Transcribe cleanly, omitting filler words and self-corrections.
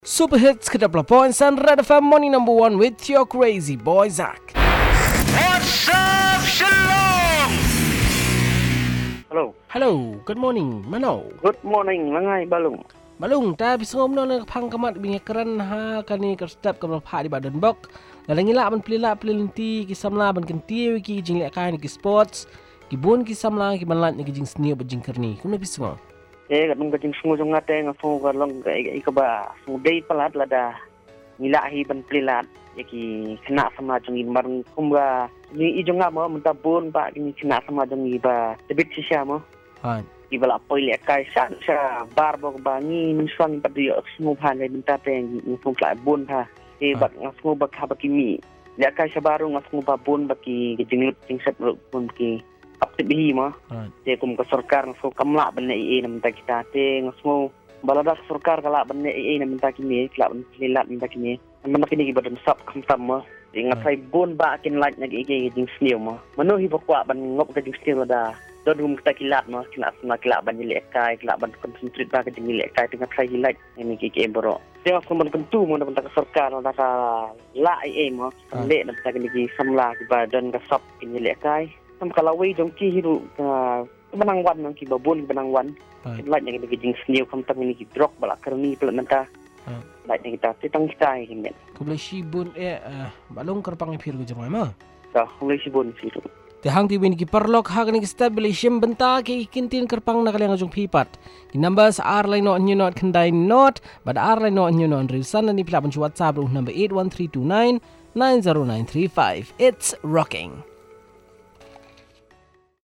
Super Hits ke-10 points and Red FM Morning Number 1 with your crazy boy Zach. What's up, Shalom? Hello, good morning. Mano? Good morning, langai balung. Malung, ta bisngom no ng pangkamat bingekaran ha kani kerstap kamla pha di badan bok. Lalangila ban pelila pelinti ki samla ban kenti ki jing lek kan ki sports. Ki bun ki samla ki banlat ni ki jing seni bajing kerni. Kuno bisngo. Kat nung kajing sungu sunga te nga sungu ka long ikaba sungu day palat lada nilahi ban pelilat yaki kena sama jong marang kumba ni ijong nga mo mentabun pa kini kena sama jong iba debit siya mo. Han. Iba la poi le kai sa barbo ba ni min swang pa dio sungu phan le minta te ni sungu la bun tha e bat nga sungu ba ka ba kimi le kai sa baru nga sungu ba bun ba ki jing lut jing set bun ki aktibihi mo. Te kum ka sarkar ngo kamla ban nei na minta kita te ngo balada sarkar kala ban nei na minta kimi kala ban lilat minta kimi man kini ki badan sap kam tam mo inga sai bon ba kin like nag ige jing sneo mo mano hi bakwa ban ngop ka jing sneo da dodum kita kilat mo kina sama kila ban le kai kila ban concentrate ba ka jing le kai tinga sai like ni ki ke boro te ko man kentu mo na ban sarkar da ka la ai mo le na ta ki samla ki badan ka sap kin le kai sam kalawai jong ki hiru benang wan nang ki babon benang wan like yang kita sneo kam tam ni ki drop bala karni pelan nanta like yang kita titang kita himet Ko bla shibun balong kerpang phir ko jong ma. dah mulai sibon situ Te hang ti win ki perlok ha kani stabilization benta ki kintin kerpang na kalang jong pipat. Ki numbers are line not you not kandai not but are line not you not risan ni pila pun WhatsApp number 81329 90935. It's rocking.